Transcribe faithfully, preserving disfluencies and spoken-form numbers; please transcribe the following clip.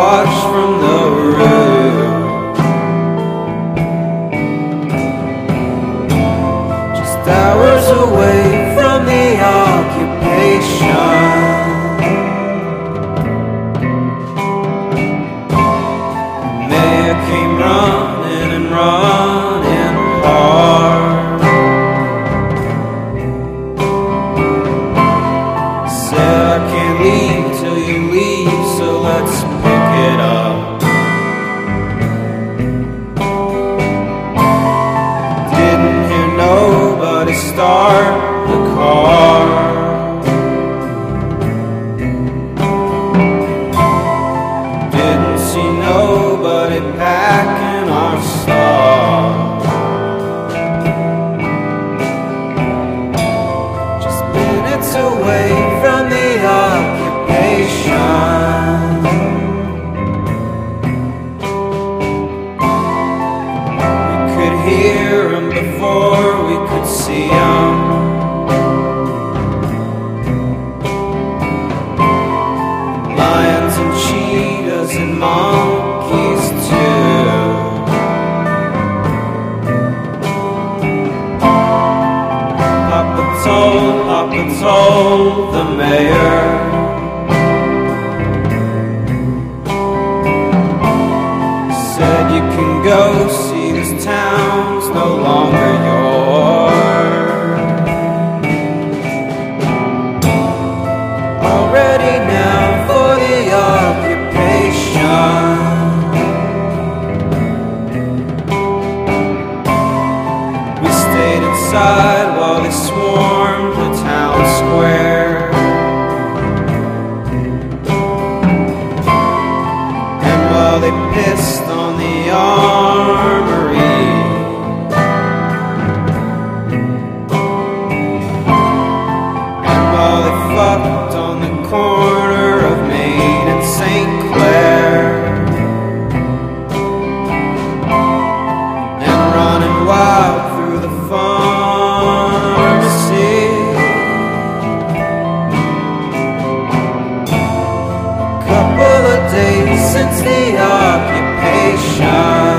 watch from the roof. Just hours away from the occupation. Mayor came running and running hard. Said I can't leave till you leave, so let's pick it up. Didn't hear nobody start the car. Didn't see nobody packing our stuff. Just minutes away from the occupation. We could hear them before we could see them. Lions and cheetahs and monkeys too. Papa told, Papa told the mayor, said you can go see this town's no longer yours. Already now for the occupation. We stayed inside while they swarmed the town square. And while they pissed on the armory, and while they fucked on the corner of Main and Saint Clair, and running wild through the pharmacy. Couple of days since the occupation.